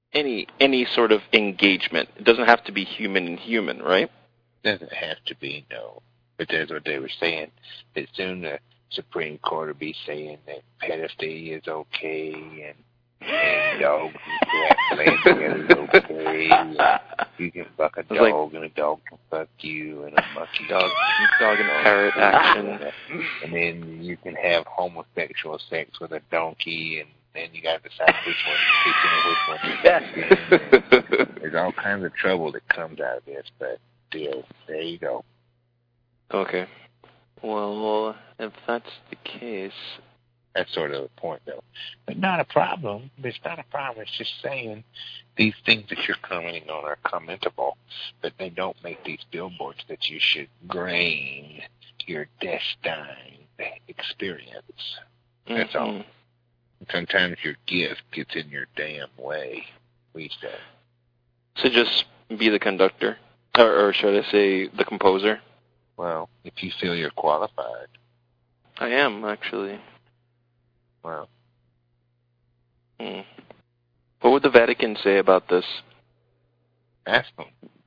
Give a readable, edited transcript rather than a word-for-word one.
any sort of engagement. It doesn't have to be human and human, right? Doesn't have to be, no. But that's what they were saying. That soon the Supreme Court will be saying that pedophilia is okay and dogs and cats playing together is okay. And you can fuck a dog and a dog can fuck you and a monkey dog and parrot action. And then you can have homosexual sex with a donkey, and then you got to decide which one is kicking and which one is There's all kinds of trouble that comes out of this, but still, there you go. Okay. Well, if that's the case... That's sort of the point, though. But not a problem. It's not a problem. It's just saying these things that you're commenting on are commentable, but they don't make these billboards that you should grain your destined experience. That's all. Sometimes your gift gets in your damn way, we say. So just be the conductor? Or should I say the composer? Well, if you feel you're qualified. I am, actually. Well. What would the Vatican say about this? Ask them.